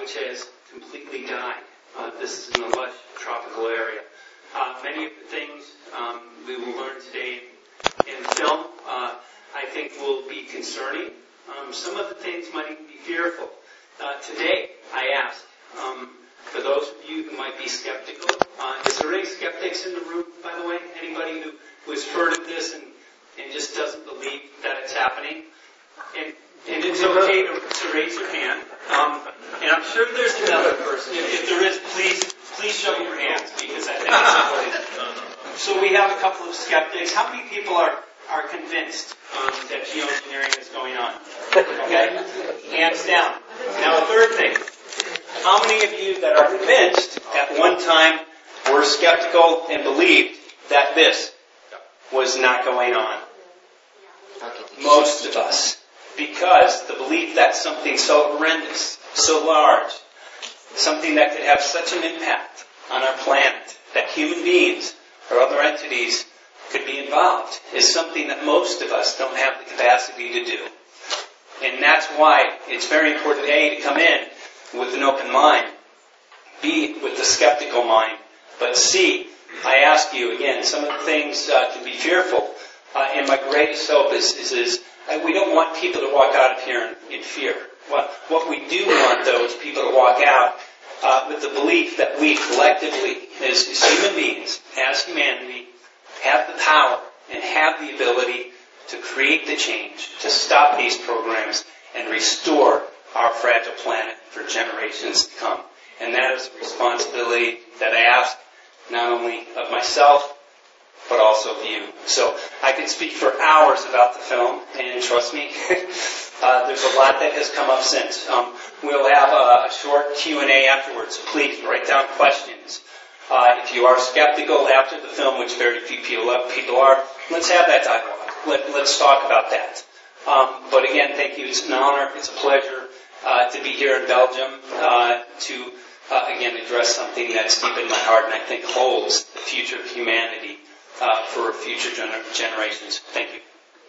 which has completely died. This is in a lush tropical area. Many of the things we will learn today in film, I think will be concerning. Some of the things might even be fearful. Today, I asked, for those of you who might be skeptical, is there any skeptics in the room, by the way? Anybody who has heard of this and just doesn't believe that it's happening? And it's okay to raise your hand. And I'm sure there's another person. If there is, please show your hands, because I think it's important. So we have a couple of skeptics. How many people are convinced that geoengineering is going on? Okay? Hands down. Now, a third thing. How many of you that are convinced at one time were skeptical and believed that this was not going on? Most of us. Because the belief that something so horrendous, so large, something that could have such an impact on our planet, that human beings or other entities could be involved, is something that most of us don't have the capacity to do. And that's why it's very important, A, to come in with an open mind, B, with the skeptical mind, but C, I ask you again, some of the things can be fearful, and my greatest hope is we don't want people to walk out of here in fear. What we do want, though, is people to walk out with the belief that we collectively, as human beings, as humanity, have the power and have the ability to create the change, to stop these programs and restore our fragile planet for generations to come. And that is a responsibility that I ask not only of myself, but also of you. So I could speak for hours about the film, and trust me, there's a lot that has come up since. We'll have a short Q&A afterwards, so please write down questions. If you are skeptical after the film, which very few people are, let's have that dialogue. Let's talk about that. But again, thank you. It's an honor. It's a pleasure to be here in Belgium to, again, address something that's deep in my heart and I think holds the future of humanity for future generations. Thank you.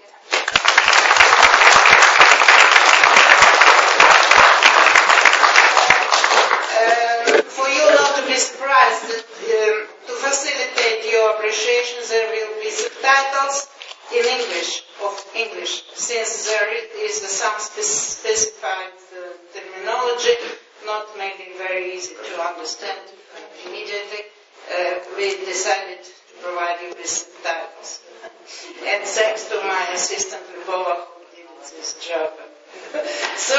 For you not to be surprised, to facilitate your appreciation, there will be subtitles in English, since there is some specified terminology, not making very easy to understand immediately. We decided to provide you with subtitles. And thanks to my assistant Lvova, who did this job. So,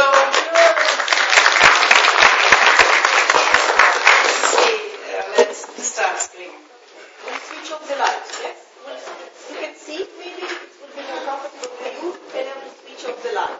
let's start screening. We'll switch off the lights, yes? You can see, maybe it will be more comfortable for you, and I will switch off the light.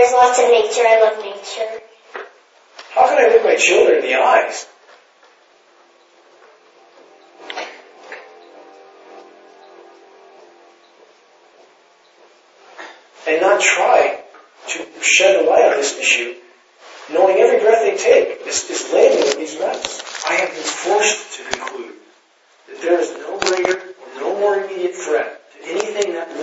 there's lots of nature. I love nature. How can I look my children in the eyes and not try to shed a light on this issue, knowing every breath they take is